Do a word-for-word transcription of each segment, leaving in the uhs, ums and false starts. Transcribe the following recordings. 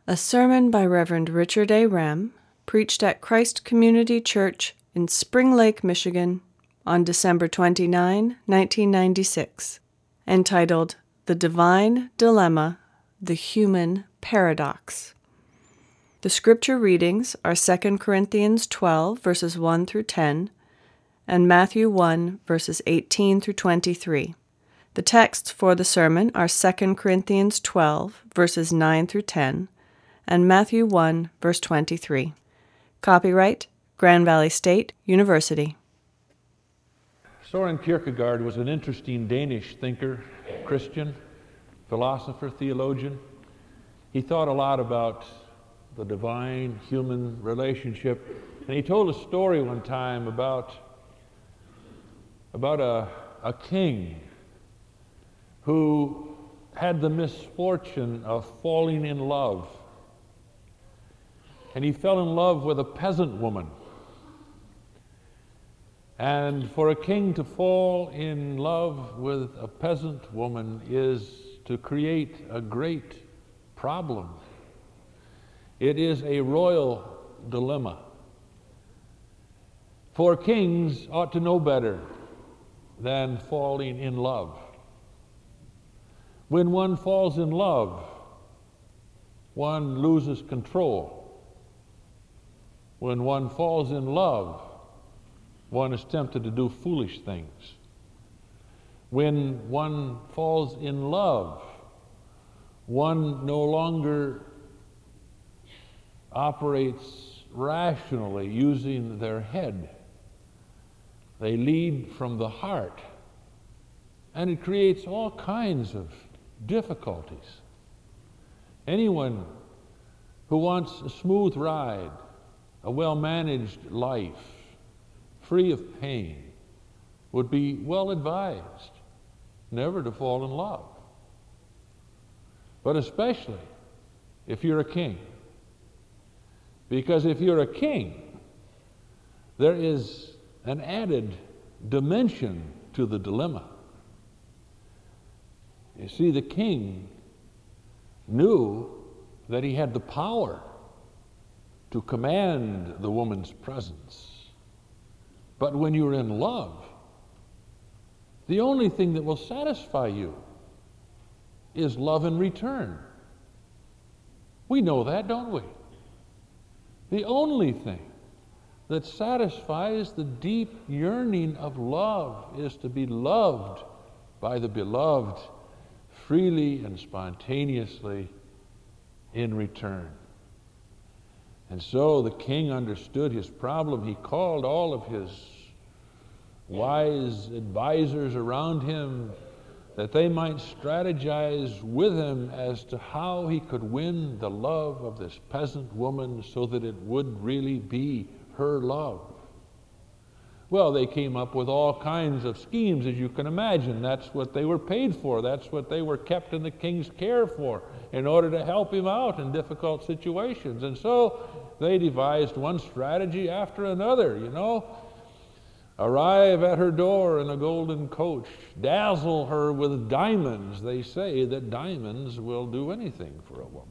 A sermon by Reverend Richard A. Rem, preached at Christ Community Church in Spring Lake, Michigan, on December twenty-ninth, nineteen ninety-six, entitled The Divine Dilemma, the Human Paradox. The scripture readings are Second Corinthians twelve, verses one through ten, and Matthew one, verses eighteen through twenty-three. The texts for the sermon are Second Corinthians twelve, verses nine through ten, and Matthew one, verse twenty-three. Copyright, Grand Valley State University. Søren Kierkegaard was an interesting Danish thinker, Christian, philosopher, theologian. He thought a lot about the divine-human relationship, and he told a story one time about, about a, a king who had the misfortune of falling in love. And he fell in love with a peasant woman. And for a king to fall in love with a peasant woman is to create a great problem. It is a royal dilemma. For kings ought to know better than falling in love. When one falls in love, one loses control. When one falls in love, one is tempted to do foolish things. When one falls in love, one no longer operates rationally using their head. They lead from the heart, and it creates all kinds of difficulties. Anyone who wants a smooth ride, a well-managed life, free of pain, would be well advised never to fall in love. But especially if you're a king. Because if you're a king, there is an added dimension to the dilemma. You see, the king knew that he had the power to command the woman's presence. But when you're in love, the only thing that will satisfy you is love in return. We know that, don't we? The only thing that satisfies the deep yearning of love is to be loved by the beloved freely and spontaneously in return. And so the king understood his problem. He called all of his wise advisors around him that they might strategize with him as to how he could win the love of this peasant woman so that it would really be her love. Well, they came up with all kinds of schemes, as you can imagine. That's what they were paid for. That's what they were kept in the king's care for, in order to help him out in difficult situations. And so they devised one strategy after another, you know. Arrive at her door in a golden coach. Dazzle her with diamonds. They say that diamonds will do anything for a woman.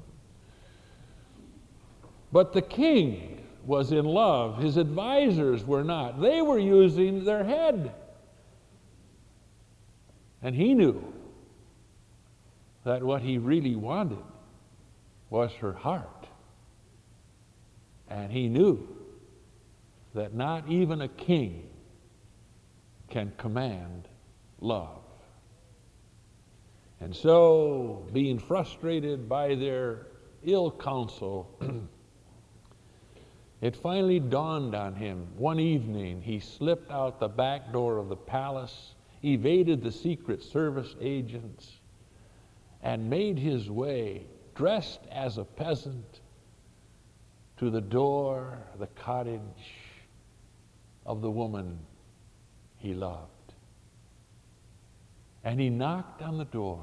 But the king was in love. His advisors were not. They were using their head. And he knew that what he really wanted was her heart. And he knew that not even a king can command love. And so, being frustrated by their ill counsel, it finally dawned on him. One evening, he slipped out the back door of the palace, evaded the Secret Service agents, and made his way, dressed as a peasant, to the door, the cottage of the woman he loved. And he knocked on the door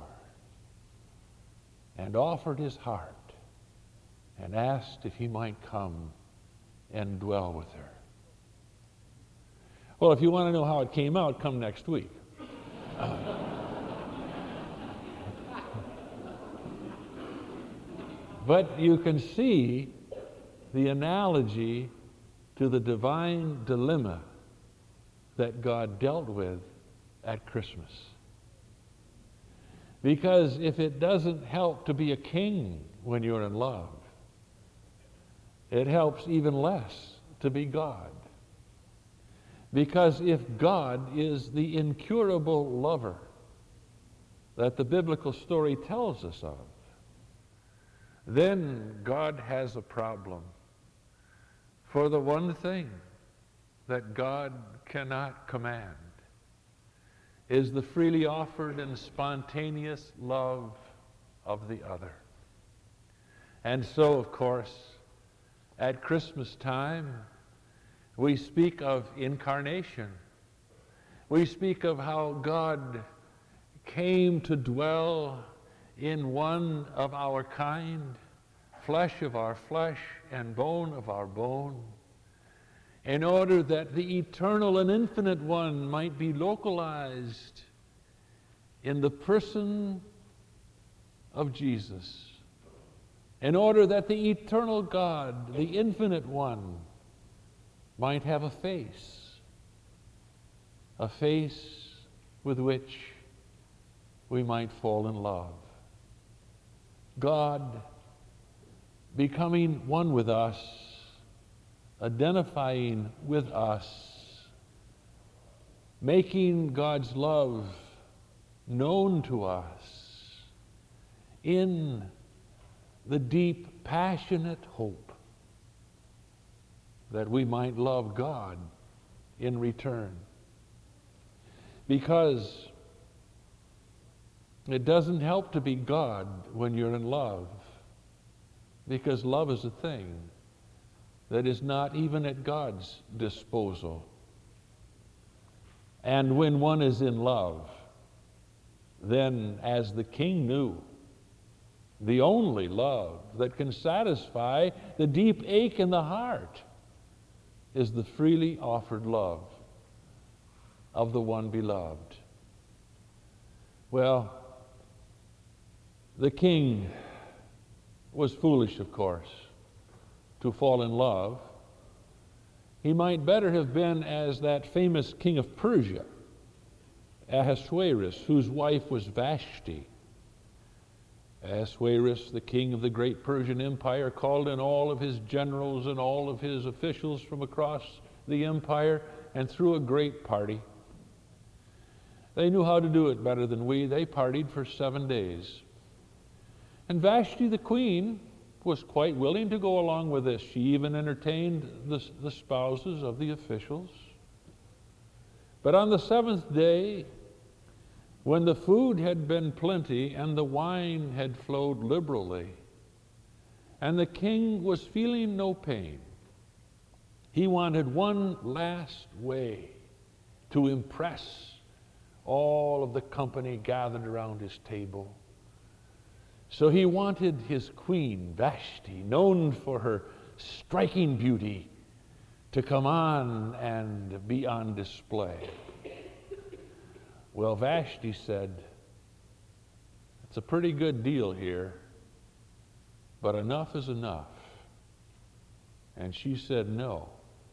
and offered his heart and asked if he might come and dwell with her. Well, if you want to know how it came out, come next week. But you can see the analogy to the divine dilemma that God dealt with at Christmas. Because if it doesn't help to be a king when you're in love, it helps even less to be God. Because if God is the incurable lover that the biblical story tells us of, then God has a problem. For the one thing that God cannot command is the freely offered and spontaneous love of the other. And so, of course, at Christmas time, we speak of incarnation. We speak of how God came to dwell in one of our kind, flesh of our flesh and bone of our bone, in order that the eternal and infinite one might be localized in the person of Jesus, in order that the eternal God, the infinite one, might have a face, a face with which we might fall in love. God becoming one with us, identifying with us, making God's love known to us in the deep, passionate hope that we might love God in return. Because it doesn't help to be God when you're in love, because love is a thing that is not even at God's disposal. And when one is in love, then, as the king knew, the only love that can satisfy the deep ache in the heart is the freely offered love of the one beloved. Well, the king was foolish, of course, to fall in love. He might better have been as that famous king of Persia, Ahasuerus, whose wife was Vashti. Ahasuerus, the king of the great Persian Empire, called in all of his generals and all of his officials from across the empire and threw a great party. They knew how to do it better than we. They partied for seven days. And Vashti, the queen, was quite willing to go along with this. She even entertained the, the spouses of the officials. But on the seventh day, when the food had been plenty and the wine had flowed liberally, and the king was feeling no pain, he wanted one last way to impress all of the company gathered around his table. So he wanted his queen, Vashti, known for her striking beauty, to come on and be on display. Well, Vashti said, "It's a pretty good deal here, but enough is enough." And she said no.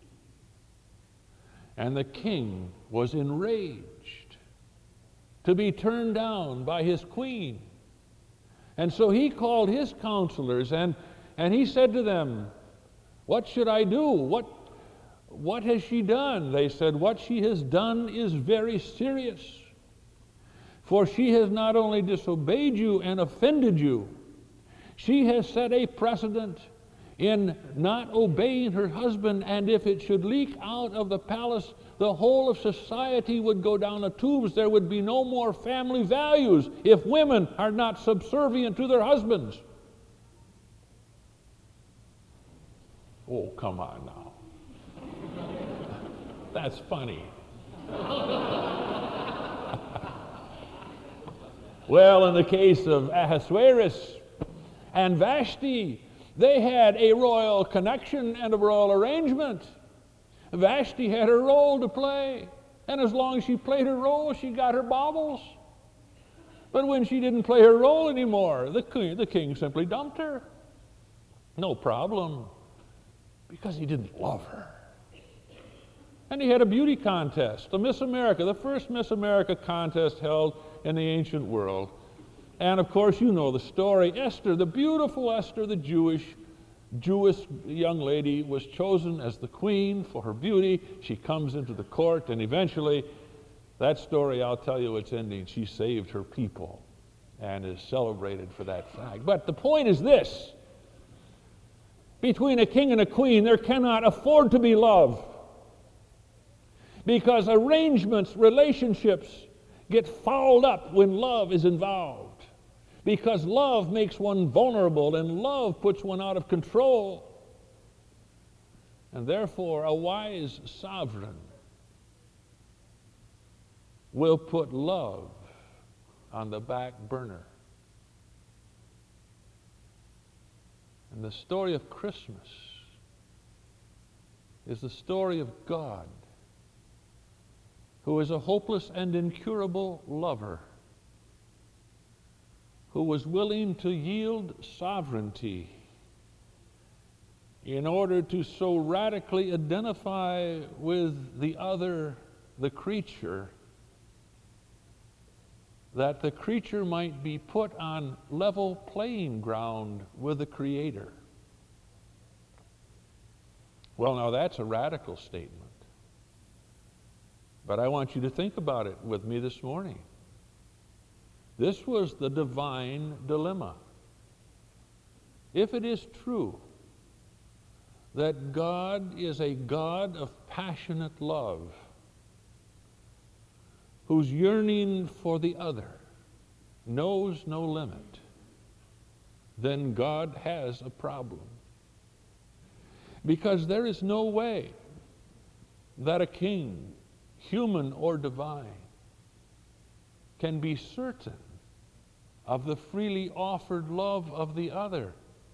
And the king was enraged to be turned down by his queen. And so he called his counselors and, and he said to them, "What should I do? What, what has she done?" They said, "What she has done is very serious. For she has not only disobeyed you and offended you, she has set a precedent in not obeying her husband, and if it should leak out of the palace, the whole of society would go down the tubes. There would be no more family values if women are not subservient to their husbands." Oh, come on now. That's funny. Well, in the case of Ahasuerus and Vashti, they had a royal connection and a royal arrangement. Vashti had her role to play, and as long as she played her role, she got her baubles. But when she didn't play her role anymore, the king, the king simply dumped her. No problem, because he didn't love her. And he had a beauty contest, the Miss America, the first Miss America contest held in the ancient world. And of course, you know the story. Esther, the beautiful Esther, the Jewish, Jewish young lady, was chosen as the queen for her beauty. She comes into the court, and eventually, that story, I'll tell you its ending. She saved her people and is celebrated for that fact. But the point is this: between a king and a queen, there cannot afford to be love. Because arrangements, relationships get fouled up when love is involved. Because love makes one vulnerable, and love puts one out of control. And therefore, a wise sovereign will put love on the back burner. And the story of Christmas is the story of God, who is a hopeless and incurable lover, who was willing to yield sovereignty in order to so radically identify with the other, the creature, that the creature might be put on level playing ground with the Creator. Well, now that's a radical statement. But I want you to think about it with me this morning. This was the divine dilemma. If it is true that God is a God of passionate love, whose yearning for the other knows no limit, then God has a problem. Because there is no way that a king, human or divine, can be certain of the freely offered love of the other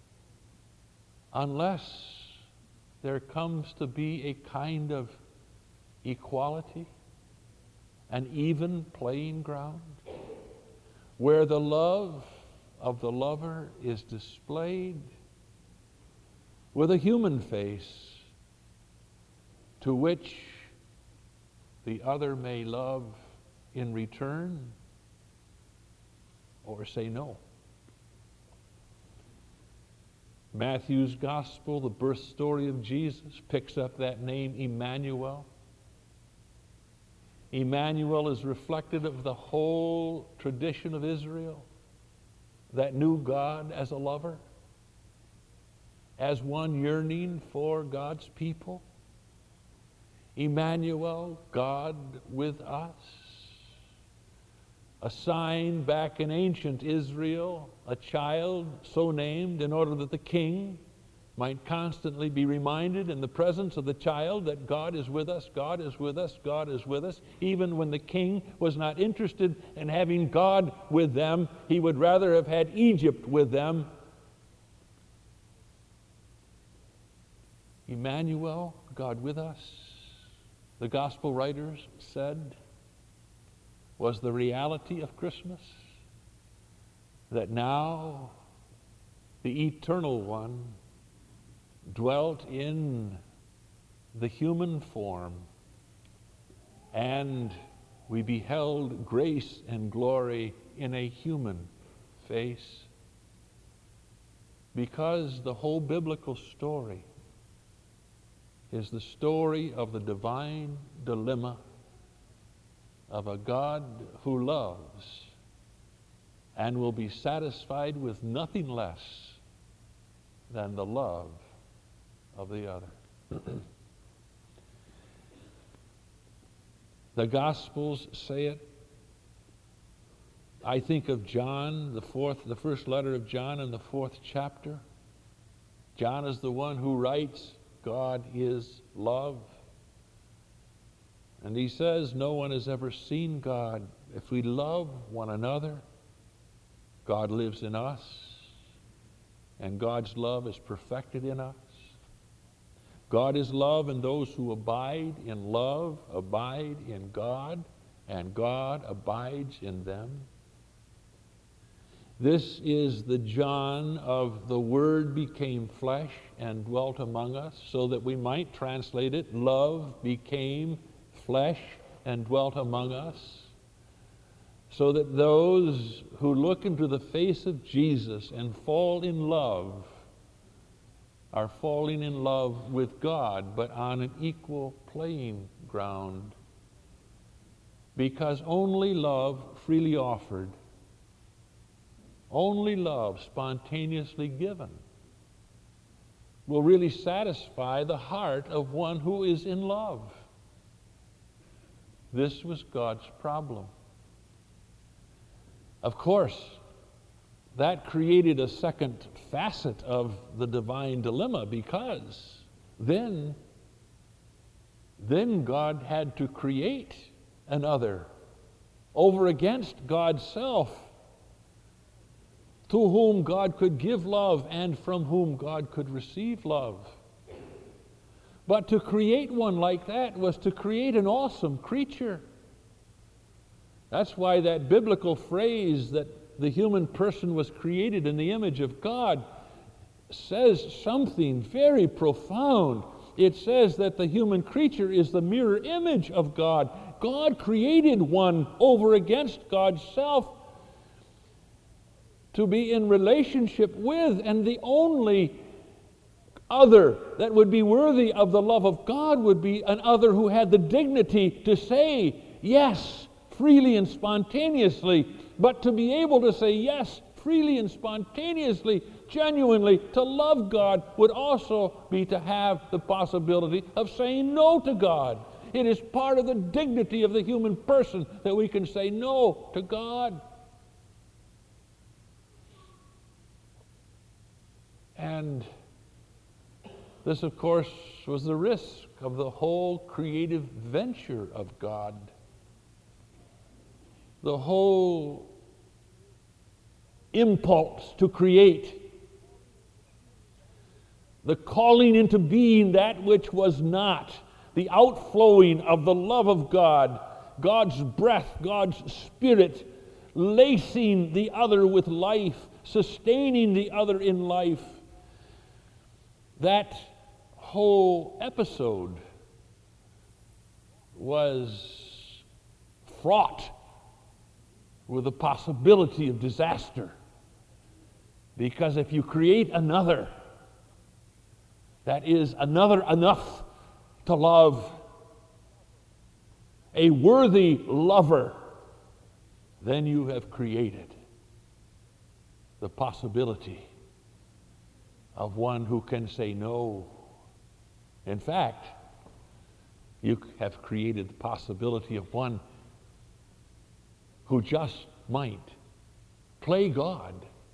unless there comes to be a kind of equality, an even playing ground, where the love of the lover is displayed with a human face to which the other may love in return or say no. Matthew's gospel, the birth story of Jesus, picks up that name, Emmanuel. Emmanuel is reflective of the whole tradition of Israel that knew God as a lover, as one yearning for God's people. Emmanuel, God with us. A sign back in ancient Israel, a child so named in order that the king might constantly be reminded in the presence of the child that God is with us, God is with us, God is with us. Even when the king was not interested in having God with them, he would rather have had Egypt with them. Emmanuel, God with us, the gospel writers said, was the reality of Christmas, that now the Eternal One dwelt in the human form, and we beheld grace and glory in a human face, because the whole biblical story is the story of the divine dilemma of a God who loves and will be satisfied with nothing less than the love of the other. The Gospels say it. I think of John, the fourth, the first letter of John in the fourth chapter. John is the one who writes, God is love. And he says, no one has ever seen God. If we love one another, God lives in us, and God's love is perfected in us. God is love, and those who abide in love abide in God, and God abides in them. This is the John of the Word became flesh and dwelt among us, so that we might translate it, love became flesh and dwelt among us, so that those who look into the face of Jesus and fall in love are falling in love with God, but on an equal playing ground, because only love freely offered, only love spontaneously given will really satisfy the heart of one who is in love. This was God's problem. Of course, that created a second facet of the divine dilemma, because then, then God had to create another over against God's self, to whom God could give love and from whom God could receive love. But to create one like that was to create an awesome creature. That's why that biblical phrase that the human person was created in the image of God says something very profound. It says that the human creature is the mirror image of God. God created one over against God's self to be in relationship with, and the only other that would be worthy of the love of God would be an other who had the dignity to say yes freely and spontaneously. But to be able to say yes freely and spontaneously, genuinely, to love God would also be to have the possibility of saying no to God. It is part of the dignity of the human person that we can say no to God. And this, of course, was the risk of the whole creative venture of God. The whole impulse to create, the calling into being that which was not, the outflowing of the love of God, God's breath, God's Spirit, lacing the other with life, sustaining the other in life. That whole episode was fraught with the possibility of disaster. Because if you create another that is another enough to love, a worthy lover, then you have created the possibility of one who can say no. In fact, you have created the possibility of one who just might play God.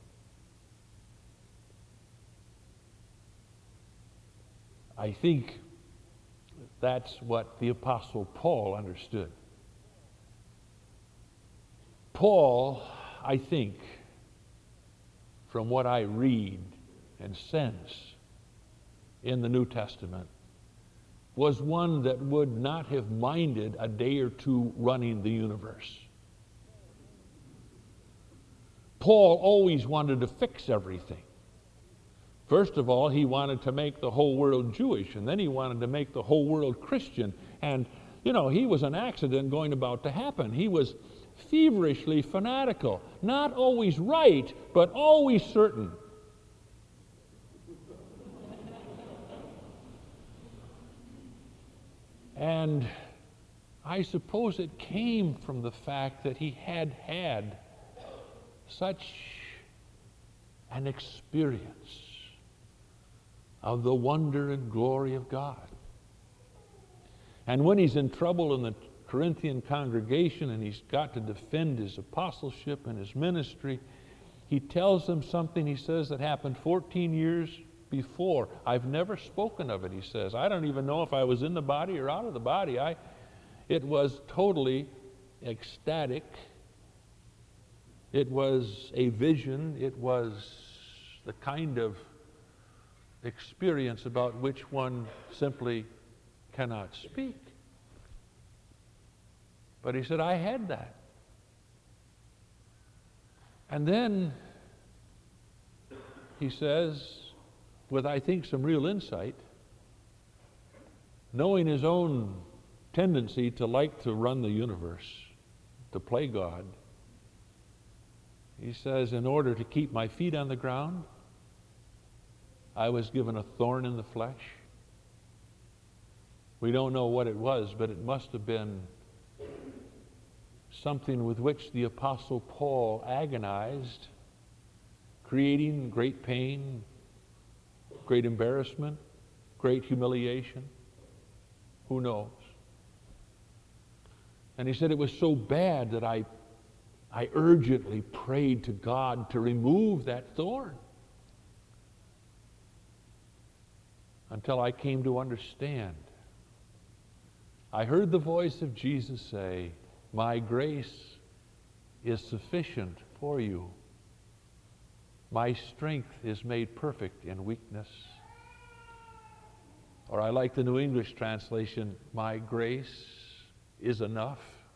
I think that's what the Apostle Paul understood. Paul, I think, from what I read and sense in the New Testament, was one that would not have minded a day or two running the universe. Paul always wanted to fix everything. First of all, he wanted to make the whole world Jewish, and then he wanted to make the whole world Christian. And, you know, he was an accident going about to happen. He was feverishly fanatical, not always right, but always certain. And I suppose it came from the fact that he had had such an experience of the wonder and glory of God. And when he's in trouble in the Corinthian congregation and he's got to defend his apostleship and his ministry, he tells them something, he says, that happened fourteen years before. I've never spoken of it, he says. I don't even know if I was in the body or out of the body. I, it was totally ecstatic. It was a vision. It was the kind of experience about which one simply cannot speak. But he said, I had that. And then he says, with I think some real insight, knowing his own tendency to like to run the universe, to play God, he says, in order to keep my feet on the ground, I was given a thorn in the flesh. We don't know what it was, but it must have been something with which the Apostle Paul agonized, creating great pain, great embarrassment, great humiliation. Who knows? And he said it was so bad that I, I urgently prayed to God to remove that thorn until I came to understand. I heard the voice of Jesus say, my grace is sufficient for you. My strength is made perfect in weakness. Or I like the New English translation, my grace is enough.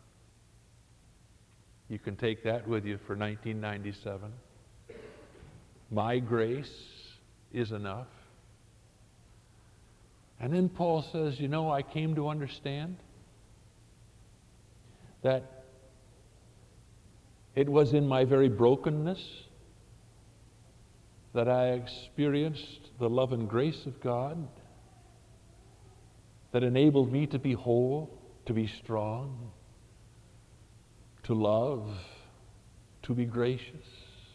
You can take that with you for nineteen ninety-seven. My grace is enough. And then Paul says, you know, I came to understand that it was in my very brokenness that I experienced the love and grace of God that enabled me to be whole, to be strong, to love, to be gracious.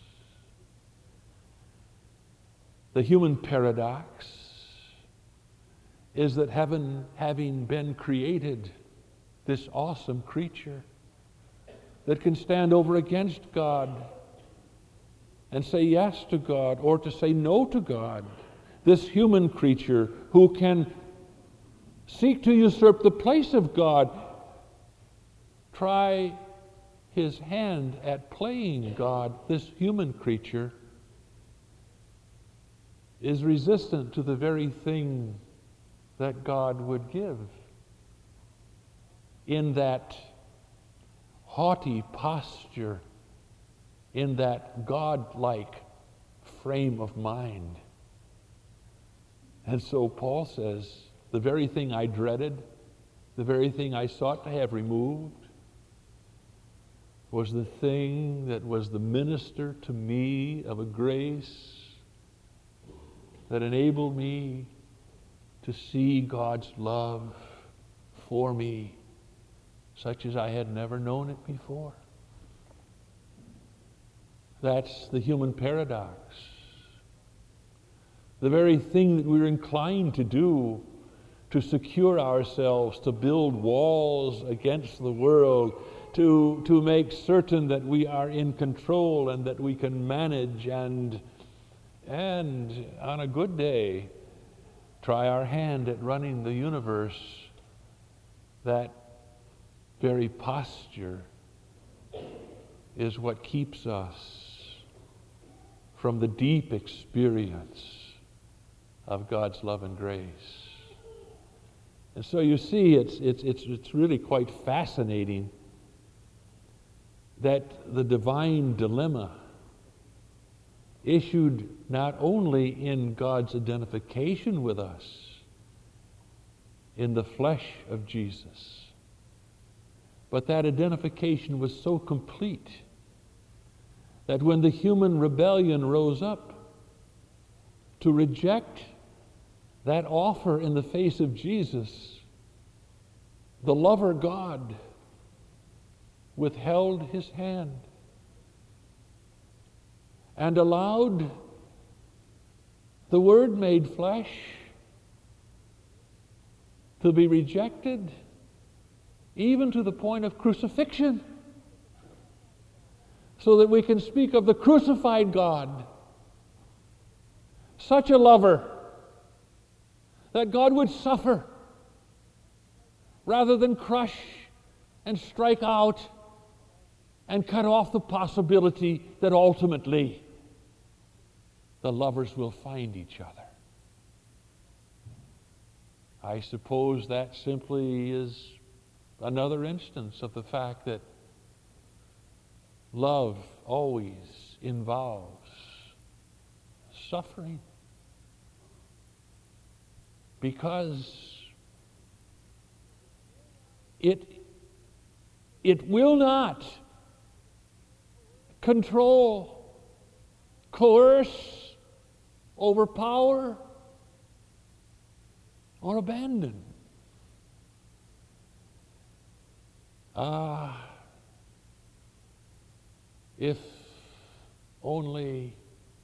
The human paradox is that heaven, having been created, this awesome creature that can stand over against God and say yes to God or to say no to God, this human creature who can seek to usurp the place of God, try his hand at playing God, this human creature is resistant to the very thing that God would give in that haughty posture, in that God-like frame of mind. And so Paul says, the very thing I dreaded, the very thing I sought to have removed, was the thing that was the minister to me of a grace that enabled me to see God's love for me, such as I had never known it before. That's the human paradox. The very thing that we're inclined to do to secure ourselves, to build walls against the world, to, to make certain that we are in control and that we can manage and, and on a good day, try our hand at running the universe. That very posture is what keeps us from the deep experience of God's love and grace. And so you see, it's, it's, it's, it's really quite fascinating that the divine dilemma issued not only in God's identification with us in the flesh of Jesus, but that identification was so complete that when the human rebellion rose up to reject that offer in the face of Jesus, the lover God withheld his hand and allowed the Word made flesh to be rejected, even to the point of crucifixion, so that we can speak of the crucified God. Such a lover that God would suffer rather than crush and strike out and cut off the possibility that ultimately the lovers will find each other. I suppose that simply is another instance of the fact that love always involves suffering. Because it, it will not control, coerce, overpower, or abandon. Ah, if only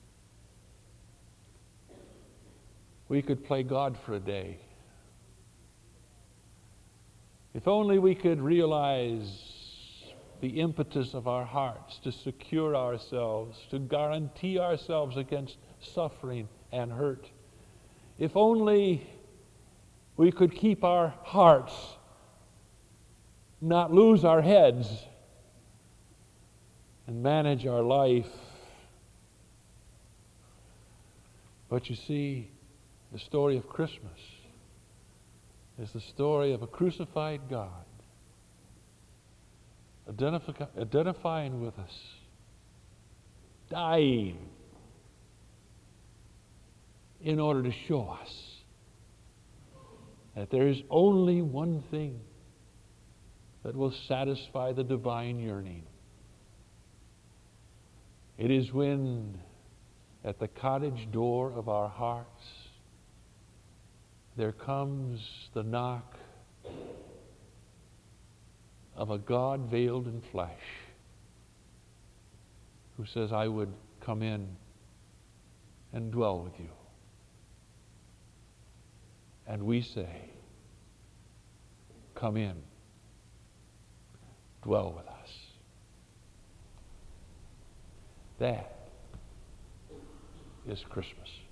we could play God for a day. If only we could realize the impetus of our hearts to secure ourselves, to guarantee ourselves against suffering and hurt. If only we could keep our hearts, not lose our heads, and manage our life. But you see, the story of Christmas is the story of a crucified God identify, identifying with us, dying in order to show us that there is only one thing that will satisfy the divine yearning. It is when at the cottage door of our hearts there comes the knock of a God veiled in flesh who says, I would come in and dwell with you. And we say, come in, dwell with us. That is Christmas.